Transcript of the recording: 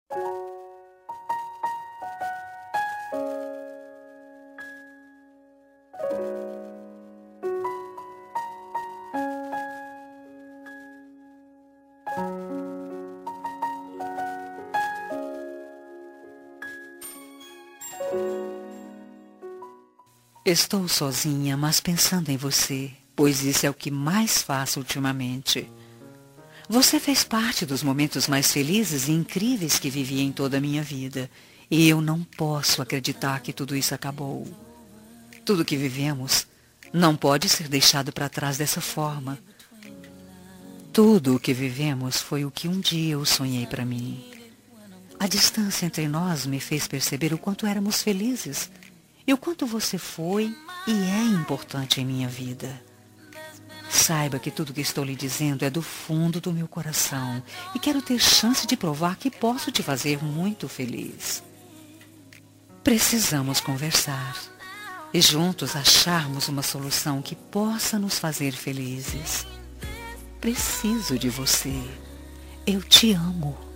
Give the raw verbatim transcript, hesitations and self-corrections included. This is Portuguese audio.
Estou sozinha, mas pensando em você, pois isso é o que mais faço ultimamente. Você fez parte dos momentos mais felizes e incríveis que vivi em toda a minha vida, e eu não posso acreditar que tudo isso acabou. Tudo que vivemos não pode ser deixado para trás dessa forma. Tudo o que vivemos foi o que um dia eu sonhei para mim. A distância entre nós me fez perceber o quanto éramos felizes e o quanto você foi e é importante em minha vida. Saiba que tudo que estou lhe dizendo é do fundo do meu coração e quero ter chance de provar que posso te fazer muito feliz. Precisamos conversar e juntos acharmos uma solução que possa nos fazer felizes. Preciso de você. Eu te amo.